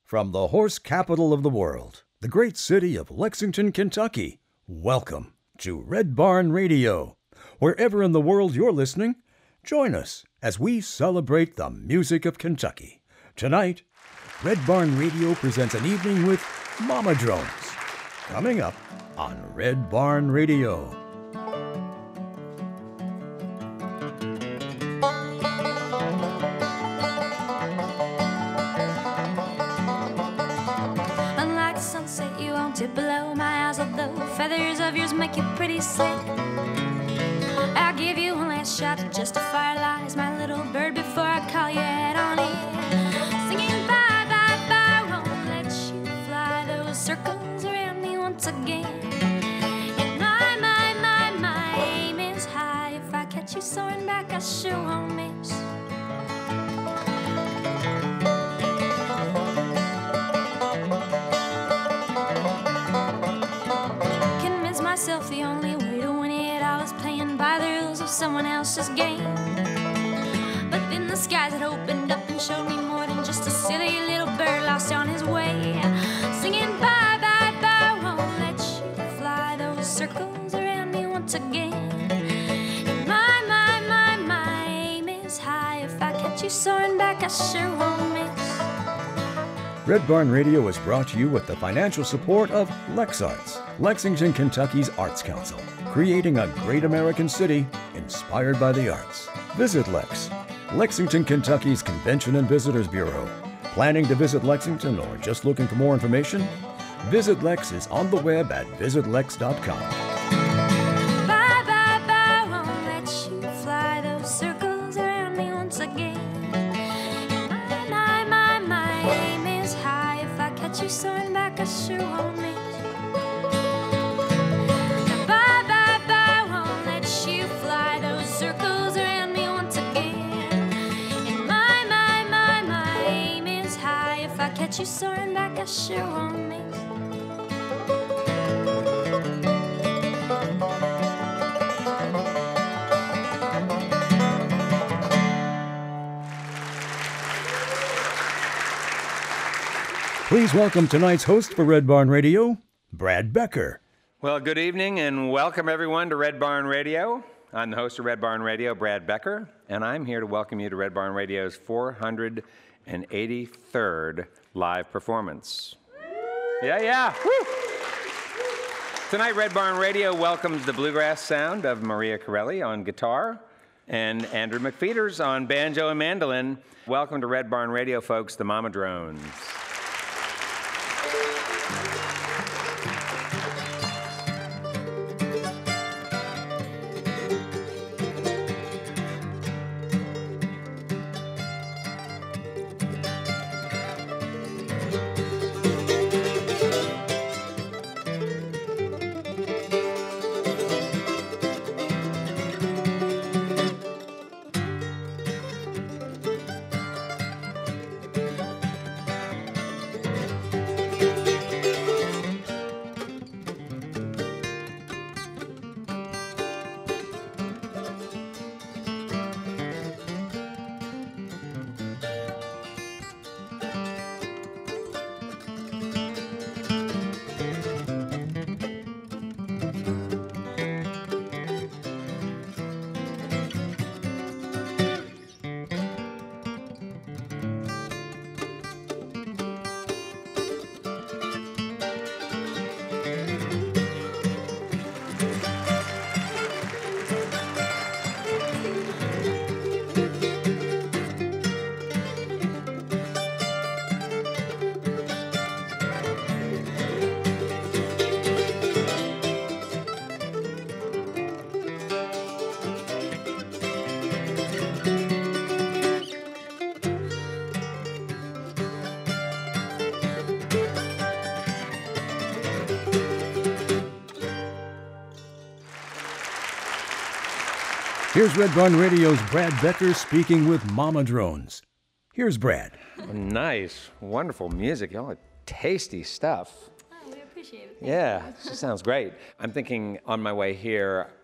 From the horse capital of the world, the great city of Lexington, Kentucky, welcome to Red Barn Radio. Wherever in the world you're listening, join us as we celebrate the music of Kentucky. Tonight, Red Barn Radio presents an evening with Mama Drones. Coming up on Red Barn Radio. To blow my eyes, although feathers of yours make you pretty slick. I'll give you one last shot to justify our lies, my little bird, before I call you head on in. Singing bye, bye, bye, won't let you fly those circles around me once again. And my aim is high. If I catch you soaring back, I sure won't miss. The only way to win it all is playing by the rules of someone else's game. But then the skies had opened up and showed me more than just a silly little bird lost on his way. Singing bye, bye, bye, won't let you fly those circles around me once again. And my aim is high. If I catch you soaring back, I sure won't miss. Red Barn Radio is brought to you with the financial support of LexArts, Lexington, Kentucky's Arts Council, creating a great American city inspired by the arts. Visit Lex, Lexington, Kentucky's Convention and Visitors Bureau. Planning to visit Lexington or just looking for more information? Visit Lex is on the web at visitlex.com. Soaring back, I sure won't miss. Now bye, bye, bye, won't let you fly those circles around me once again. And my aim is high. If I catch you soaring back, I sure won't miss. Please welcome tonight's host for Red Barn Radio, Brad Becker. Well, good evening and welcome everyone to Red Barn Radio. I'm the host of Red Barn Radio, Brad Becker, and I'm here to welcome you to Red Barn Radio's 483rd live performance. Yeah. Woo! Tonight, Red Barn Radio welcomes the bluegrass sound of Maria Corelli on guitar and Andrew McFeeters on banjo and mandolin. Welcome to Red Barn Radio, folks, the Mama Drones. Here's Red Barn Radio's Brad Becker speaking with Mama Drones. Here's Brad. Nice, wonderful music. Y'all are tasty stuff. Oh, we appreciate it. Yeah, it just sounds great. I'm thinking on my way here,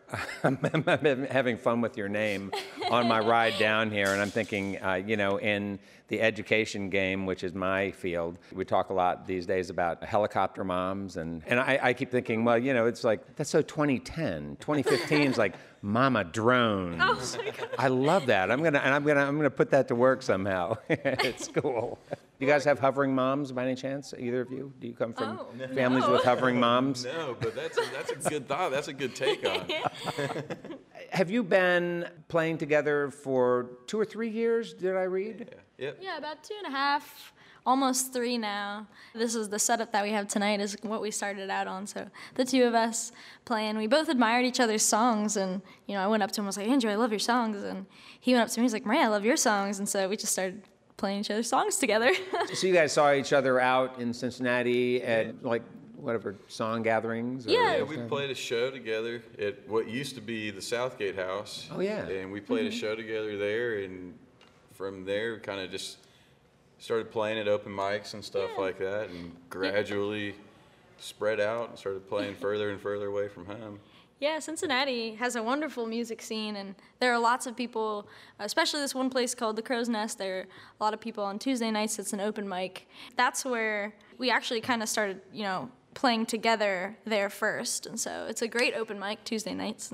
I'm having fun with your name on my ride down here, and I'm thinking, you know, in the education game, which is my field, we talk a lot these days about helicopter moms, and I keep thinking, well, you know, it's like, that's so 2010. 2015 is like mama drones. Oh my God. I love that. I'm gonna put that to work somehow at school. Do you guys have hovering moms by any chance? Either of you? Do you come from families with hovering moms? No, but that's a good thought. That's a good take on it. Have you been playing together for 2 or 3 years, did I read? Yeah. Yep. Yeah, about 2.5, almost 3 now. This is the setup that we have tonight is what we started out on. So the two of us playing, we both admired each other's songs. And, you know, I went up to him and was like, Andrew, I love your songs. And he went up to me, he's like, Maria, I love your songs. And so we just started playing each other's songs together. So you guys saw each other out in Cincinnati at, like, whatever, song gatherings? Or Yeah. Yeah, we played a show together at what used to be the Southgate House. Oh, yeah. And we played a show together there, and from there, kind of just started playing at open mics and stuff like that, and gradually spread out and started playing further and further away from home. Yeah, Cincinnati has a wonderful music scene, and there are lots of people, especially this one place called the Crow's Nest. There are a lot of people on Tuesday nights. It's an open mic. That's where we actually kind of started, you know, playing together there first. And so it's a great open mic Tuesday nights,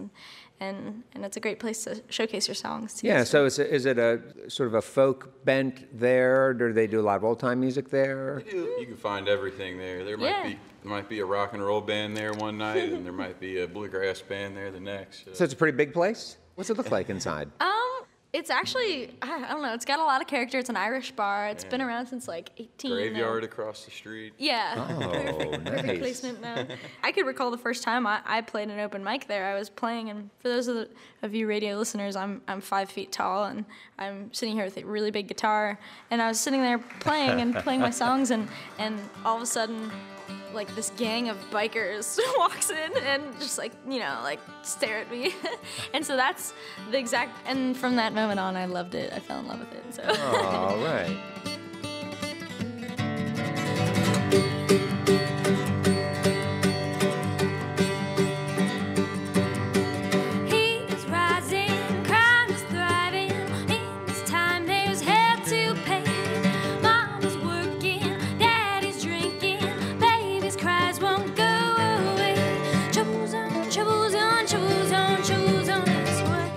and it's a great place to showcase your songs. Too. Yeah, so is it a sort of a folk bent there? Do they do a lot of old-time music there? You can find everything there. There might be a rock and roll band there one night, and there might be a bluegrass band there the next. So it's a pretty big place? What's it look like inside? It's actually, I don't know, it's got a lot of character. It's an Irish bar. It's been around since like 18. Graveyard across the street. Yeah. Oh, Perfect nice. placement now. I could recall the first time I played an open mic there. I was playing, and for those of you radio listeners, I'm 5 feet tall, and I'm sitting here with a really big guitar, and I was sitting there playing my songs, and all of a sudden, like this gang of bikers walks in and just like, you know, like stare at me. And so that's the exact, and from that moment on, I loved it. I fell in love with it. So. All right. He's rising, crime is thriving. In this time, there's hell to pay. Mama's working, daddy's drinking, baby's cries won't go away. Choose on, choose on, choose on, choose on this way.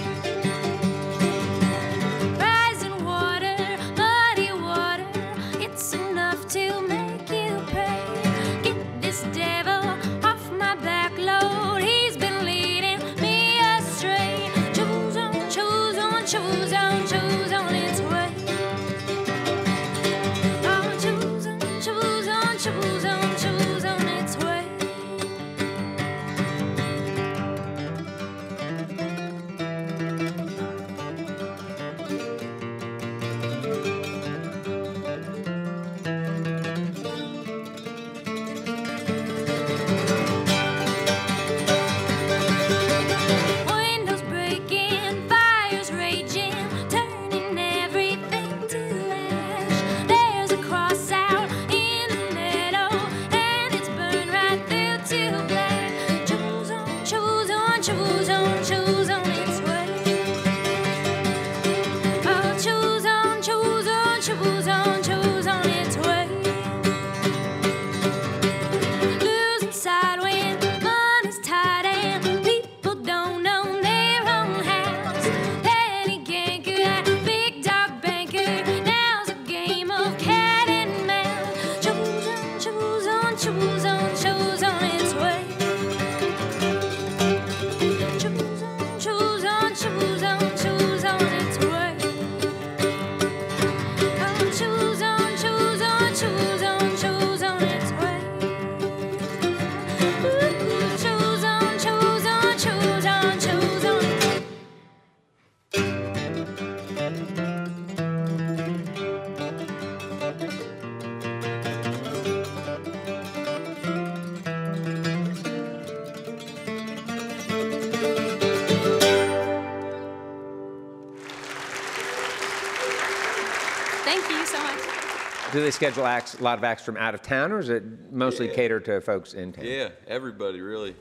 Rising water, muddy water, it's enough to make you pray. Get this devil off my back load, he's been leading me astray. Choose on, choose on, choose on, choose on its way. Oh, choose on, choose on, choose on, choose on its way. Windows breaking, fires raging, turning everything to ash. There's a cross out in the meadow, and it's burned right through to black. Choose on, choose on, choose on, choose on its way. Oh, choose on, choose on, choose on, choose on its way. Losing side when money's tight and people don't own their own house. Penny ganker, that big dog banker, now's a game of cat and mouse. Choose on, choose on, choose on, choose on its way. Choose on, choose on, choose on, choose on its way. Oh, choose on, choose on, choose on, choose on its way. Ooh, choose on, choose on, choose on, choose on. Thank you so much. Do they schedule a lot of acts from out of town, or is it mostly catered to folks in town? Yeah, everybody really.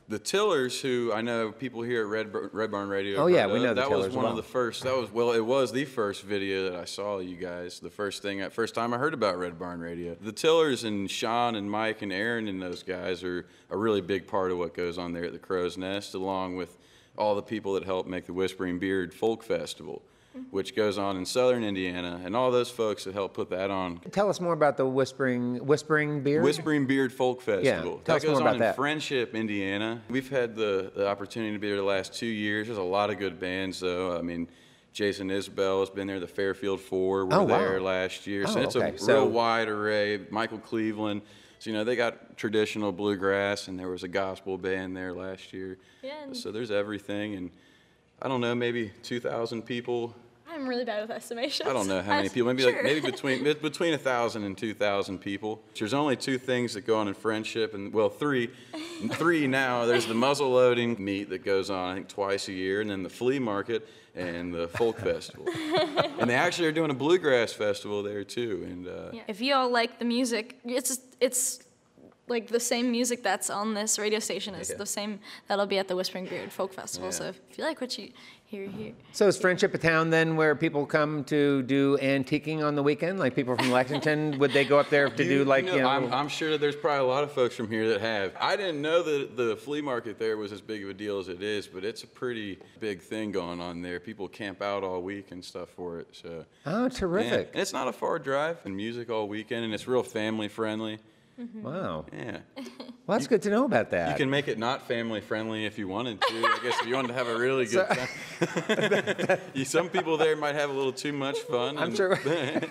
The Tillers, who I know people here at Red Barn Radio. Oh, yeah, we know the that Tillers was one well. of the first. It was the first video that I saw you guys. The first time I heard about Red Barn Radio. The Tillers and Sean and Mike and Aaron and those guys are a really big part of what goes on there at the Crow's Nest, along with all the people that help make the Whispering Beard Folk Festival, which goes on in southern Indiana, and all those folks that help put that on. Tell us more about the Whispering Beard. Whispering Beard Folk Festival. Tell us That goes more about on in that. Friendship, Indiana. We've had the opportunity to be there the last 2 years. There's a lot of good bands, though. I mean, Jason Isbell has been there. The Fairfield Four were Oh, wow. there last year. So Oh, it's okay. a So- real wide array. Michael Cleveland. So, you know, they got traditional bluegrass, and there was a gospel band there last year. Yeah, and- So there's everything, and I don't know, maybe 2,000 people. I'm really bad with estimations. I don't know how many people. Maybe between 1,000 and 2,000 people. There's only two things that go on in Friendship, and well, three now. There's the muzzle loading meet that goes on, I think, twice a year, and then the flea market and the folk festival. And they actually are doing a bluegrass festival there too. And If you all like the music, it's like the same music that's on this radio station is the same that'll be at the Whispering Beard Folk Festival. Yeah. So if you like what you hear here. So is Friendship a town then where people come to do antiquing on the weekend? Like people from Lexington, would they go up there to do like, you know? I'm sure that there's probably a lot of folks from here that have. I didn't know that the flea market there was as big of a deal as it is, but it's a pretty big thing going on there. People camp out all week and stuff for it. So. Oh, Yeah. terrific. And it's not a far drive, and music all weekend, and it's real family friendly. Wow. Yeah. Well, that's good to know about that. You can make it not family friendly if you wanted to. I guess if you wanted to have a really good time. Some people there might have a little too much fun. I'm sure.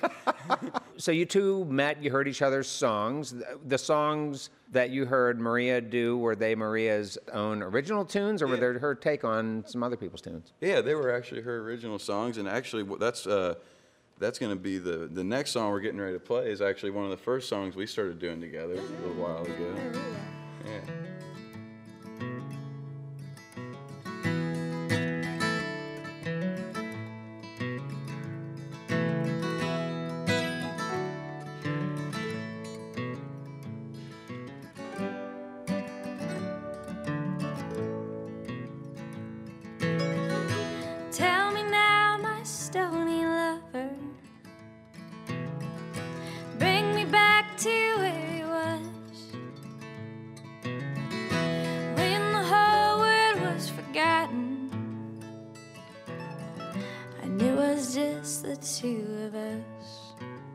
So you two met, you heard each other's songs. The songs that you heard Maria do, were they Maria's own original tunes, or were they her take on some other people's tunes? Yeah, they were actually her original songs, and actually that's going to be the next song we're getting ready to play is actually one of the first songs we started doing together a little while ago. Yeah. Tell me now, my stony lover, bring me back to where it was, when the whole world was forgotten, and it was just the two of us.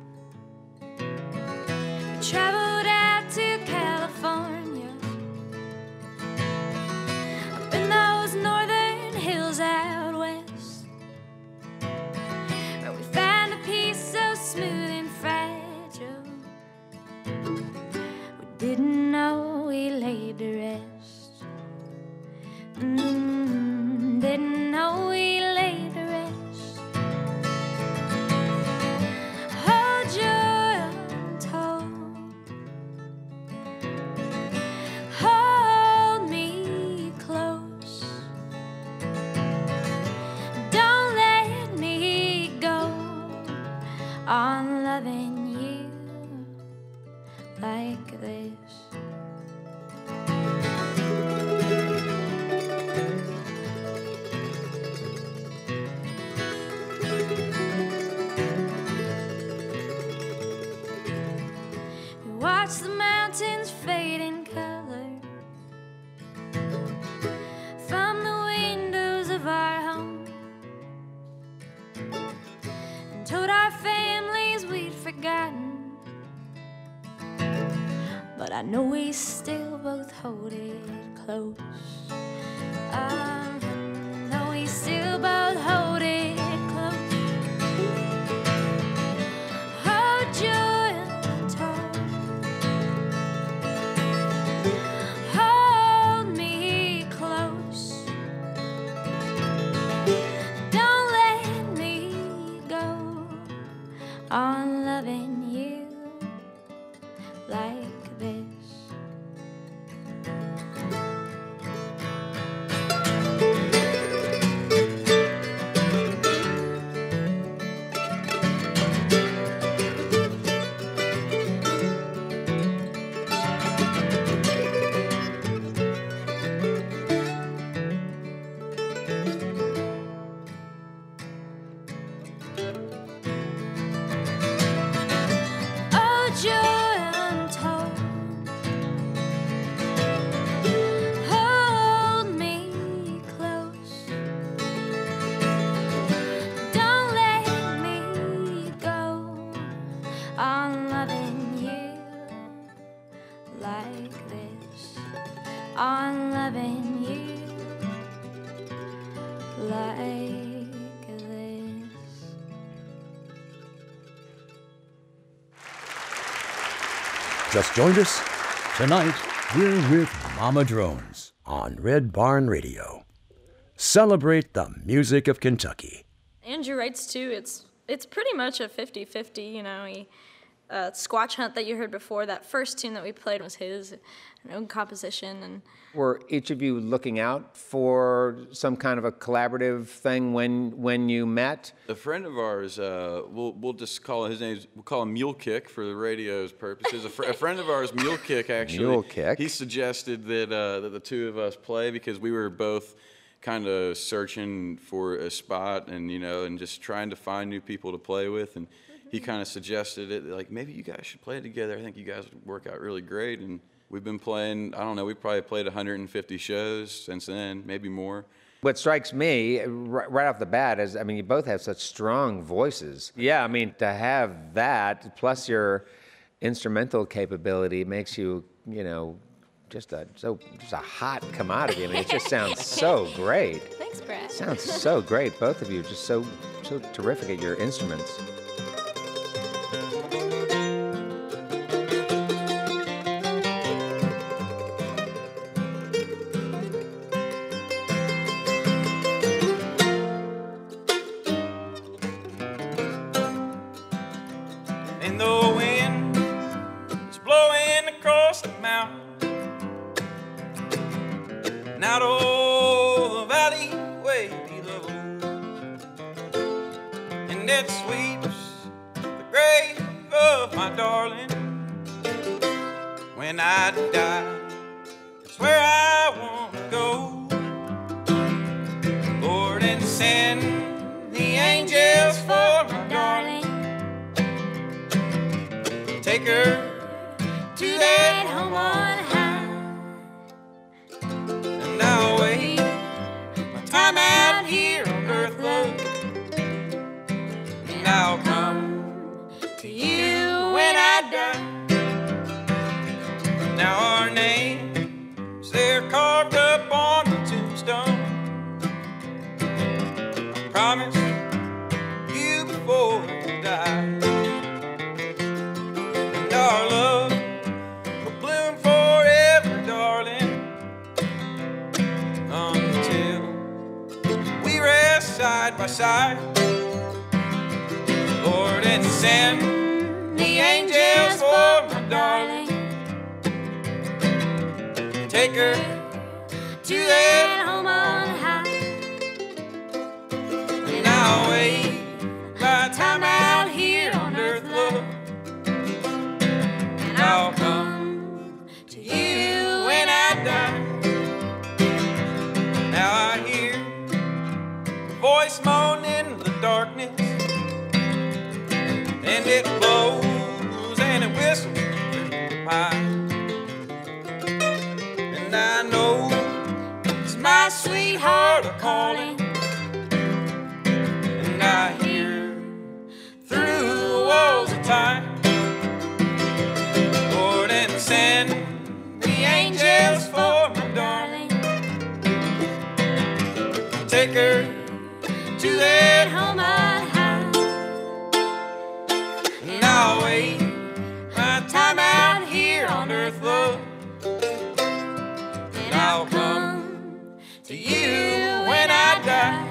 We traveled out to California, up in those northern hills out west, where we found a peace so smooth and fragile, we didn't know we laid to rest. Didn't know we laid to rest. Hold your own tone, hold me close, don't let me go on loving you like this. We watch the mountains fade in color from the windows of our home, and told our families we'd forgotten, but I know we still both hold it close. I know we still both hold it close. Hold your tongue, hold me close, don't let me go on loving you like this. like this, on loving you like this. Just joined us? Tonight, we're with Mama Drones on Red Barn Radio. Celebrate the music of Kentucky. Andrew writes too. It's pretty much a 50-50, you know. Squatch Hunt that you heard before, that first tune that we played was his own composition. And Were each of you looking out for some kind of a collaborative thing when you met? A friend of ours, we'll just call we'll call him Mule Kick for the radio's purposes. A friend of ours, Mule Kick, actually. Mule Kick. He suggested that the two of us play because we were both kind of searching for a spot and just trying to find new people to play with. And he kind of suggested it, like, maybe you guys should play together. I think you guys would work out really great. And we've been playing, I don't know, we probably played 150 shows since then, maybe more. What strikes me right off the bat is, I mean, you both have such strong voices. Yeah, I mean, to have that, plus your instrumental capability makes you, just a hot commodity. I mean, it just sounds so great. thanks, Brad. Sounds so great, both of you, just so terrific at your instruments. And the wind is blowing across the mountain, and out of the valley way below, and it sweeps the grave of my darling. When I die, that's where I want to go. Lord, and send the angels for my darling. Take her to that home on high, and I'll wait my time out here on earth, love, and I'll come to you when I die. Now our names, they're carved up on the tombstone. I promise you before I die. Our love will bloom forever, darling, until we rest side by side. Lord, and send the angels for my darling. Take her to that home on high, and I'll wait my time out here on earth, love. I'll come to you when I die. Now I hear a voice moan in the darkness, and it blows and it whistles through the pine. And I know it's my sweetheart a-calling, and I hear through the walls of time. Send the angels for my darling. Take her to that home on high, and I'll wait my time out here on earth, love, and I'll come to you when I die.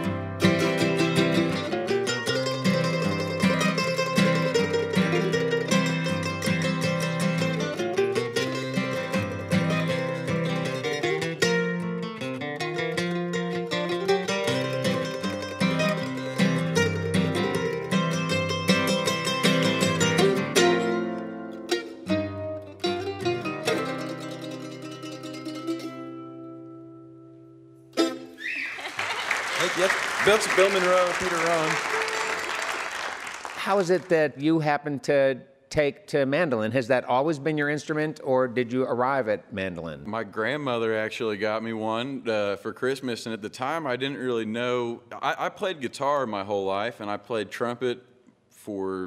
Yep, Bill Monroe, Peter Rowan. How is it that you happen to take to mandolin? Has that always been your instrument, or did you arrive at mandolin? My grandmother actually got me one for Christmas, and at the time I didn't really know. I played guitar my whole life, and I played trumpet for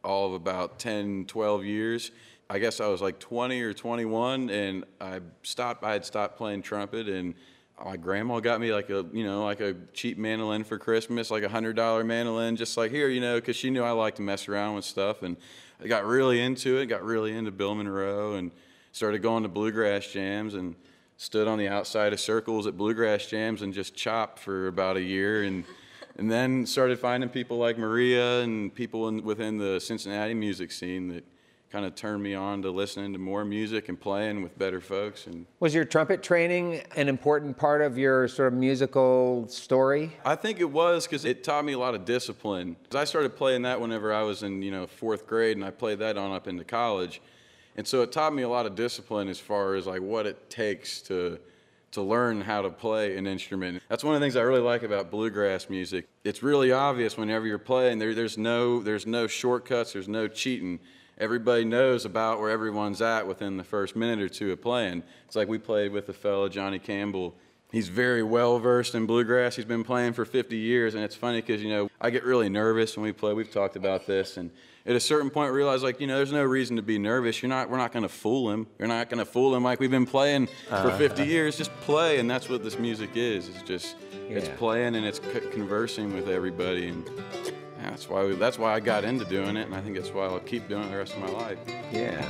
all of about 10, 12 years. I guess I was like 20 or 21, and I had stopped playing trumpet, and my grandma got me like a cheap mandolin for Christmas, like $100 mandolin, just like, here, because she knew I liked to mess around with stuff. And I got really into it, got really into Bill Monroe, and started going to bluegrass jams, and stood on the outside of circles at bluegrass jams and just chopped for about a year. And then started finding people like Maria and people within the Cincinnati music scene that kind of turned me on to listening to more music and playing with better folks. And was your trumpet training an important part of your sort of musical story? I think it was, because it taught me a lot of discipline. I started playing that whenever I was in 4th grade, and I played that on up into college. And so it taught me a lot of discipline as far as like what it takes to learn how to play an instrument. That's one of the things I really like about bluegrass music. It's really obvious whenever you're playing. There's no shortcuts, there's no cheating. Everybody knows about where everyone's at within the first minute or two of playing. It's like we played with a fellow, Johnny Campbell. He's very well versed in bluegrass. He's been playing for 50 years, and it's funny because, I get really nervous when we play. We've talked about this, and at a certain point I realized, there's no reason to be nervous. We're not going to fool him. You're not going to fool him like we've been playing for 50 years. Just play, and that's what this music is. It's just, it's playing and it's conversing with everybody, and that's why I got into doing it, and I think that's why I'll keep doing it the rest of my life. Yeah.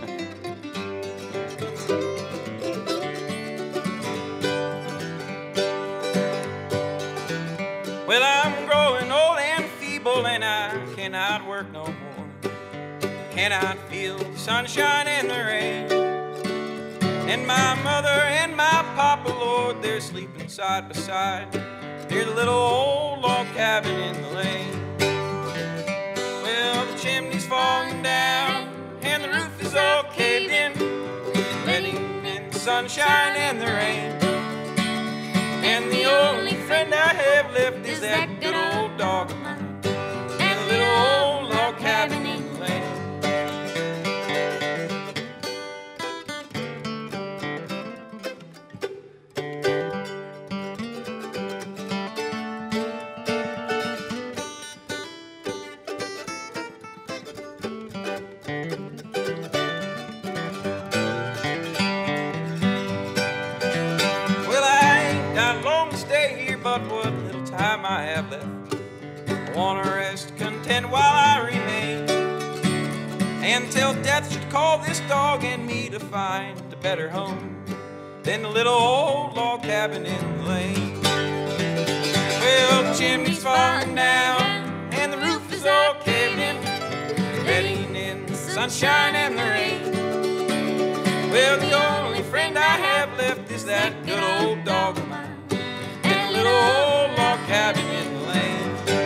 Well, I'm growing old and feeble, and I cannot work no more. Cannot feel the sunshine and the rain. And my mother and my papa, Lord, they're sleeping side by side near the little old log cabin in the lane. Well, the chimney's falling down and the roof is all caved in, letting in the sunshine and the rain. And the only friend I have left is that good old dog of mine and a little old log cabin in the lane. I have left, I want to rest content while I remain, until death should call this dog and me to find a better home than the little old log cabin in the lane. Well, the chimney's falling down and the roof is all caved in, letting in the sunshine and the rain. Well, the only friend I have left is that good old dog of mine and a little old log cabin in the lane.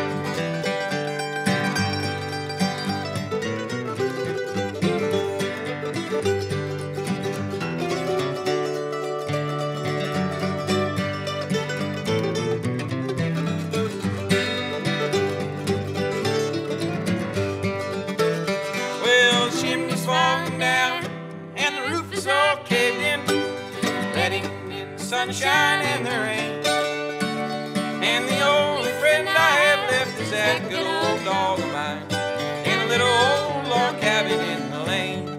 Well, the chimney's falling down and the roof is all caved in, letting in the sunshine and the rain. And the only friend I have left is that good old dog of mine in a little old log cabin in the lane.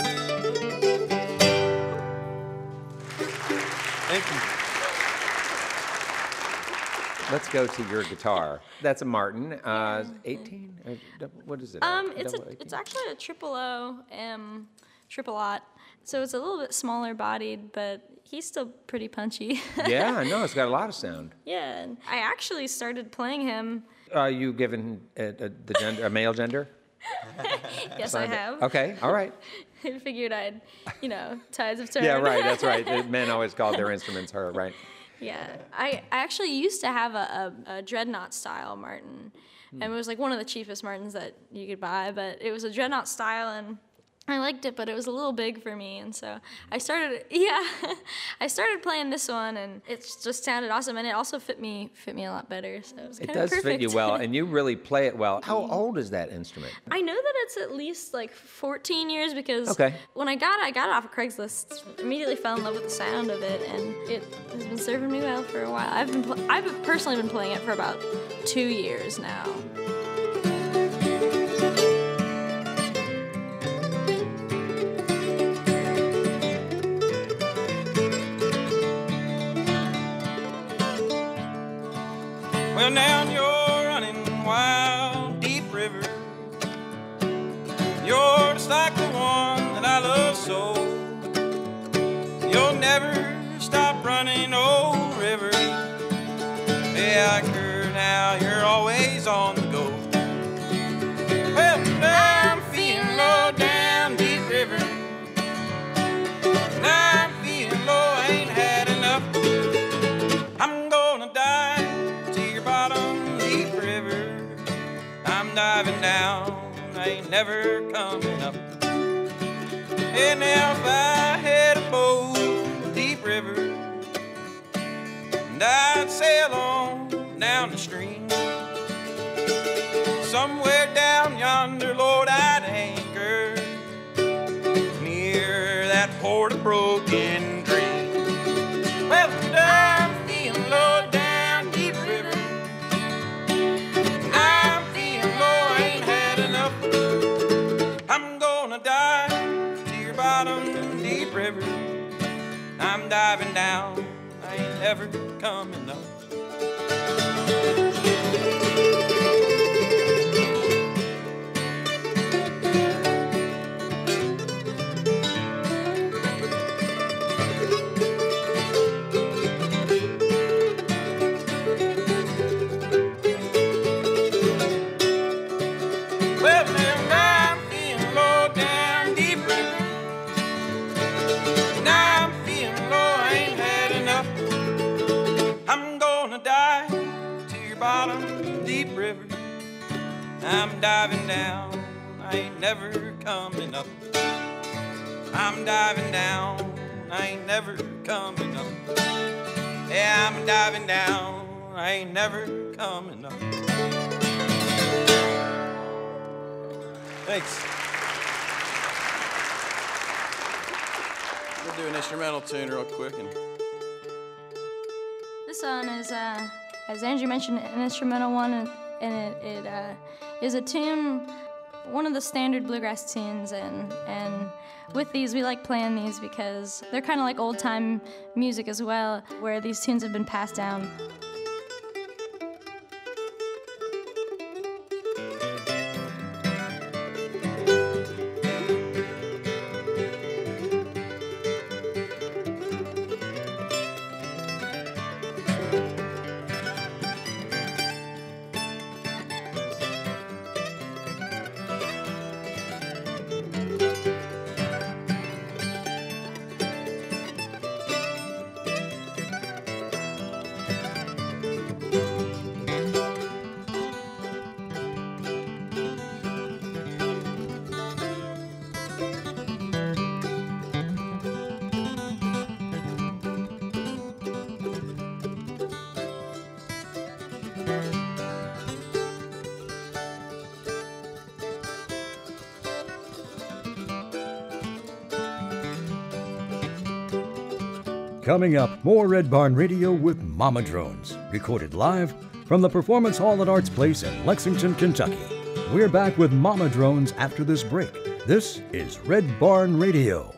Thank you. Let's go to your guitar. That's a Martin, 18? What is it? It's actually a triple O M triple aught, so it's a little bit smaller bodied, but he's still pretty punchy. Yeah, I know. It's got a lot of sound. Yeah, and I actually started playing him. Are you given the gender, a male gender? Yes, I have. Okay, all right. I figured I'd, tides of turn. Yeah, right, that's right. Men always called their instruments her, right? Yeah, I actually used to have a dreadnought style Martin, and it was like one of the cheapest Martins that you could buy, but it was a dreadnought style, and I liked it, but it was a little big for me, and so I started playing this one, and it just sounded awesome, and it also fit me a lot better, so it was kind of perfect. It does fit you well, and you really play it well. How old is that instrument? I know that it's at least like 14 years because when I got it off of Craigslist, immediately fell in love with the sound of it, and it has been serving me well for a while. I've personally been playing it for about 2 years now. Well, now you're running wild, deep river. You're just like the one that I love so. You'll never stop running, old river. Yeah, I heard now you're always on the go. Well, now I'm feeling low down, deep river. Now I'm feeling low, I ain't had enough. I'm gonna dive to your bottom, deep river. I'm diving down, I ain't never coming up. And now if I had a boat, deep river, and I'd sail on down the stream. Somewhere down yonder, Lord, I'd anchor near that port of Broken Dream. Well, I'm feeling low down, deep river. I'm feeling low, I ain't had enough. I'm gonna dive to your bottom, deep river. I'm diving down, I ain't never coming up. Well, now I'm feeling low down, deep river. Now I'm feeling low, I ain't had enough. I'm gonna dive to your bottom, deep river. I'm diving down, I ain't never coming up. I'm diving down, I ain't never coming up. Yeah, I'm diving down, I ain't never coming up. Thanks. We'll do an instrumental tune real quick. And This song is, as Andrew mentioned, an instrumental one, and it is a tune, one of the standard bluegrass tunes, and with these, we like playing these because they're kind of like old-time music as well, where these tunes have been passed down. Coming up, more Red Barn Radio with Mama Drones, recorded live from the Performance Hall at Arts Place in Lexington, Kentucky. We're back with Mama Drones after this break. This is Red Barn Radio.